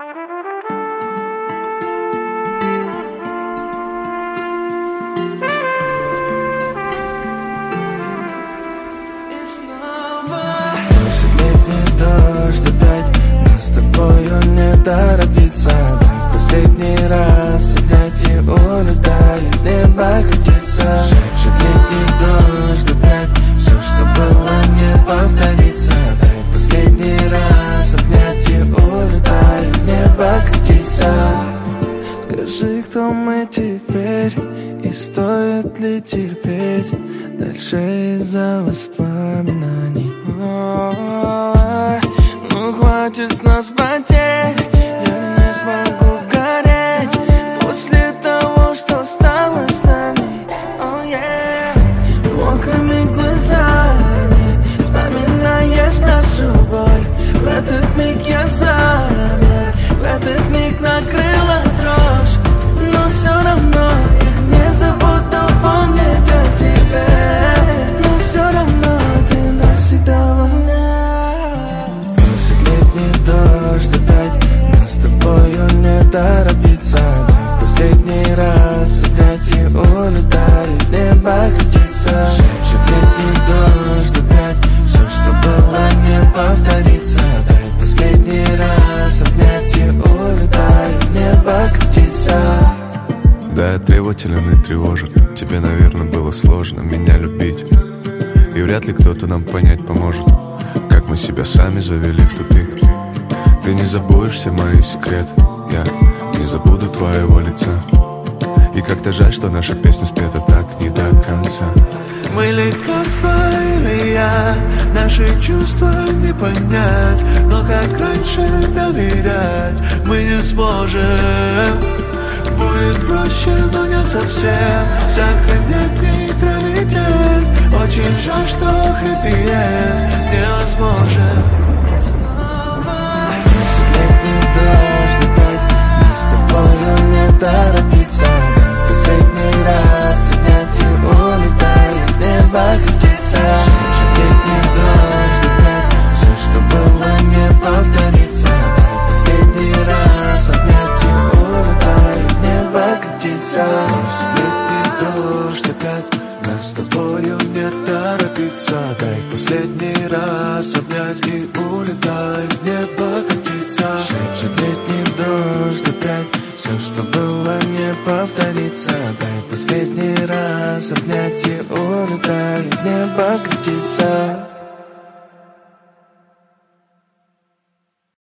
Летний дождь опять, но с тобою не торопиться. Дай в последний раз обнять и улетай, в небо катиться. Шепчет летний дождь опять, все, что было, не повторится. Дай в последний раз обнять и улетай, в небо катиться. Скажи, кто мы теперь, и стоит ли терпеть дальше из-за воспоминаний? Ну хватит с нас потерь, я не смогу гореть после того, что стало с нами. Oh yeah. Мокрыми глазами вспоминаешь нашу боль. В этот миг я замер, в этот миг накрыла дрожь. Но все равно я не забуду помнить о тебе. Но все равно ты навсегда во мне. Дождь опять, но с тобою не торопиться. Дай в последний раз обнять и улетай, в небо катиться. Шепчет летний дождь опять, все, что было, не повторится. Дай в последний раз обнять и улетай, в небо катиться. Да, я требователен и тревожен. Тебе, наверное, было сложно меня любить, и вряд ли кто-то нам понять поможет, как мы себя сами завели в тупик. Ты не забудешь все мои секреты, я не забуду твоего лица. И как-то жаль, что наша песня спета так не до конца. Мы лекарства или я, наши чувства не понять, но как раньше доверять мы не сможем. Будет проще, но не совсем сохранять нейтралитет. Очень жаль, что хэппи-энд невозможен. Дождь опять, но с тобою не торопиться. Дай последний раз обнять и улетай, в небо катиться. Шепчет летний дождь опять, все, что было, не повторится. Дай последний раз обнять и улетай, в небо катиться. Летний дождь опять, нас с тобою не торопиться. Дай в последний раз обнять и улетай, в небо катиться. Шепчет летний дождь опять, все, что было, не повторится. Дай последний раз обнять и улетай, в небо катиться.